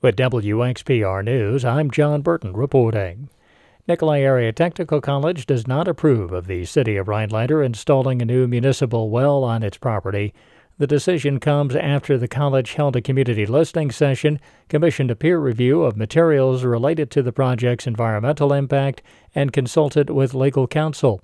With WXPR News, I'm John Burton reporting. Nicolay Area Technical College does not approve of the City of Rhinelander installing a new municipal well on its property. The decision comes after the college held a community listening session, commissioned a peer review of materials related to the project's environmental impact, and consulted with legal counsel.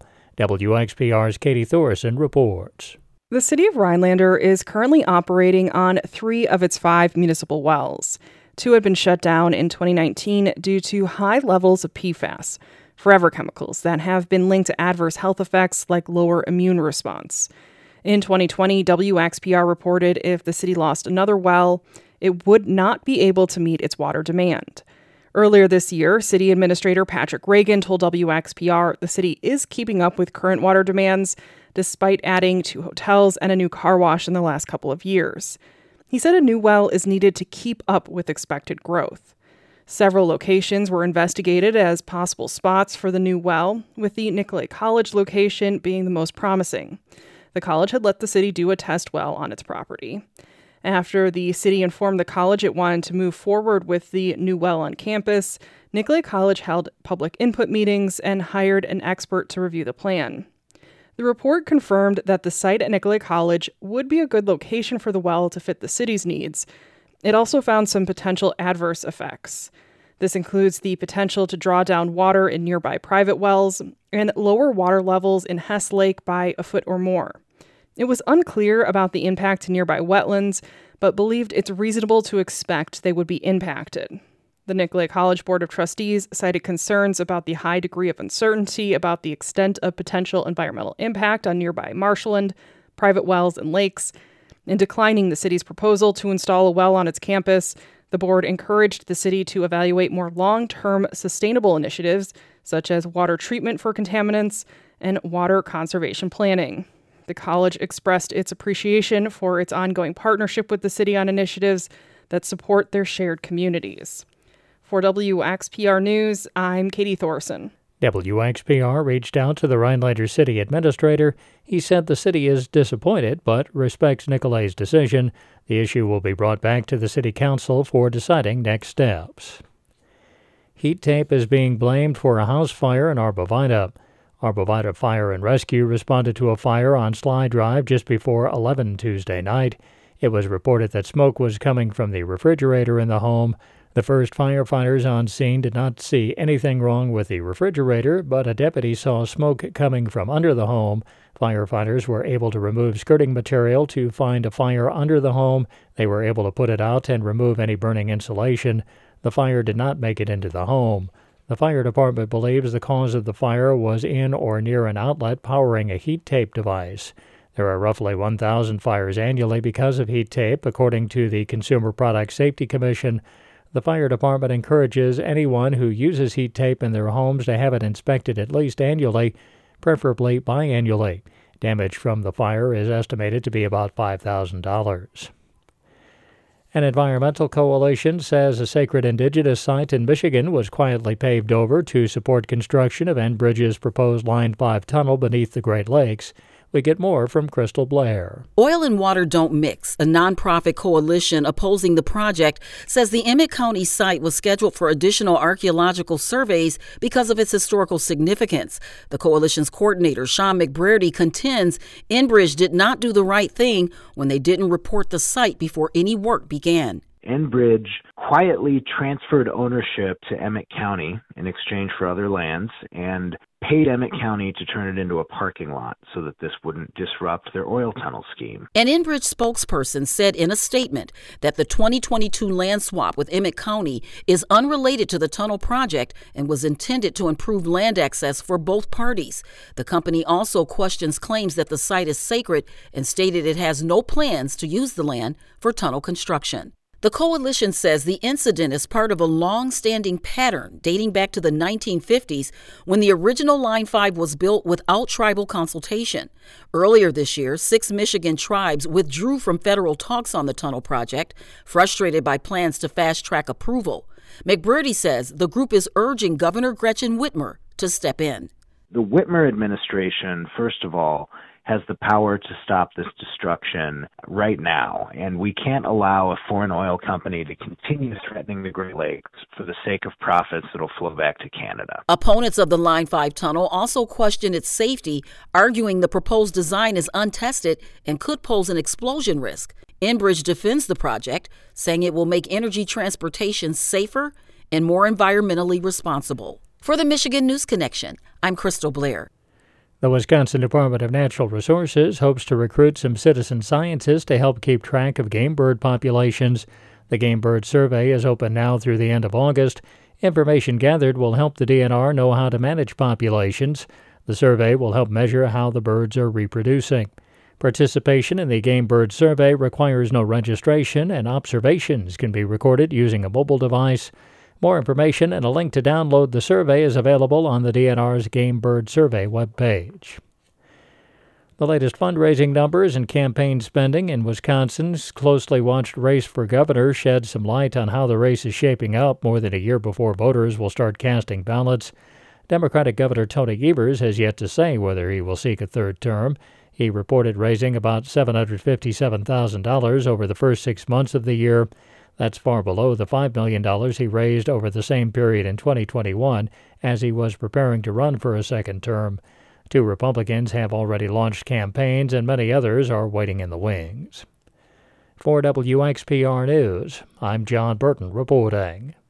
WXPR's Katie Thorson reports. The City of Rhinelander is currently operating on 3 of its 5 municipal wells. 2 had been shut down in 2019 due to high levels of PFAS, forever chemicals that have been linked to adverse health effects like lower immune response. In 2020, WXPR reported if the city lost another well, it would not be able to meet its water demand. Earlier this year, City Administrator Patrick Reagan told WXPR the city is keeping up with current water demands, despite adding 2 hotels and a new car wash in the last couple of years. He said a new well is needed to keep up with expected growth. Several locations were investigated as possible spots for the new well, with the Nicolay College location being the most promising. The college had let the city do a test well on its property. After the city informed the college it wanted to move forward with the new well on campus, Nicolay College held public input meetings and hired an expert to review the plan. The report confirmed that the site at Nicolay College would be a good location for the well to fit the city's needs. It also found some potential adverse effects. This includes the potential to draw down water in nearby private wells and lower water levels in Hess Lake by a foot or more. It was unclear about the impact to nearby wetlands, but believed it's reasonable to expect they would be impacted. The Nicolay College Board of Trustees cited concerns about the high degree of uncertainty about the extent of potential environmental impact on nearby marshland, private wells, and lakes. In declining the city's proposal to install a well on its campus, the board encouraged the city to evaluate more long-term sustainable initiatives, such as water treatment for contaminants and water conservation planning. The college expressed its appreciation for its ongoing partnership with the city on initiatives that support their shared communities. For WXPR News, I'm Katie Thorson. WXPR reached out to the Rhinelander City Administrator. He said the city is disappointed but respects Nicolay's decision. The issue will be brought back to the City Council for deciding next steps. Heat tape is being blamed for a house fire in Arbavida. Arbavida Fire and Rescue responded to a fire on Sly Drive just before 11 Tuesday night. It was reported that smoke was coming from the refrigerator in the home. The first firefighters on scene did not see anything wrong with the refrigerator, but a deputy saw smoke coming from under the home. Firefighters were able to remove skirting material to find a fire under the home. They were able to put it out and remove any burning insulation. The fire did not make it into the home. The fire department believes the cause of the fire was in or near an outlet powering a heat tape device. There are roughly 1,000 fires annually because of heat tape, according to the Consumer Product Safety Commission. The fire department encourages anyone who uses heat tape in their homes to have it inspected at least annually, preferably biannually. Damage from the fire is estimated to be about $5,000. An environmental coalition says a sacred indigenous site in Michigan was quietly paved over to support construction of Enbridge's proposed Line 5 tunnel beneath the Great Lakes. We get more from Crystal Blair. Oil and Water Don't Mix, a nonprofit coalition opposing the project, says the Emmett County site was scheduled for additional archaeological surveys because of its historical significance. The coalition's coordinator, Sean McBrady, contends Enbridge did not do the right thing when they didn't report the site before any work began. Enbridge quietly transferred ownership to Emmett County in exchange for other lands and paid Emmett County to turn it into a parking lot so that this wouldn't disrupt their oil tunnel scheme. An Enbridge spokesperson said in a statement that the 2022 land swap with Emmett County is unrelated to the tunnel project and was intended to improve land access for both parties. The company also questions claims that the site is sacred and stated it has no plans to use the land for tunnel construction. The coalition says the incident is part of a long-standing pattern dating back to the 1950s when the original Line 5 was built without tribal consultation. Earlier this year, 6 Michigan tribes withdrew from federal talks on the tunnel project, frustrated by plans to fast-track approval. McBrady says the group is urging Governor Gretchen Whitmer to step in. The Whitmer administration, first of all, has the power to stop this destruction right now. And we can't allow a foreign oil company to continue threatening the Great Lakes for the sake of profits that'll flow back to Canada. Opponents of the Line 5 tunnel also question its safety, arguing the proposed design is untested and could pose an explosion risk. Enbridge defends the project, saying it will make energy transportation safer and more environmentally responsible. For the Michigan News Connection, I'm Crystal Blair. The Wisconsin Department of Natural Resources hopes to recruit some citizen scientists to help keep track of game bird populations. The Game Bird Survey is open now through the end of August. Information gathered will help the DNR know how to manage populations. The survey will help measure how the birds are reproducing. Participation in the Game Bird Survey requires no registration, and observations can be recorded using a mobile device. More information and a link to download the survey is available on the DNR's Game Bird Survey webpage. The latest fundraising numbers and campaign spending in Wisconsin's closely watched race for governor shed some light on how the race is shaping up more than a year before voters will start casting ballots. Democratic Governor Tony Evers has yet to say whether he will seek a third term. He reported raising about $757,000 over the first 6 months of the year. That's far below the $5 million he raised over the same period in 2021 as he was preparing to run for a second term. 2 Republicans have already launched campaigns, and many others are waiting in the wings. For WXPR News, I'm John Burton reporting.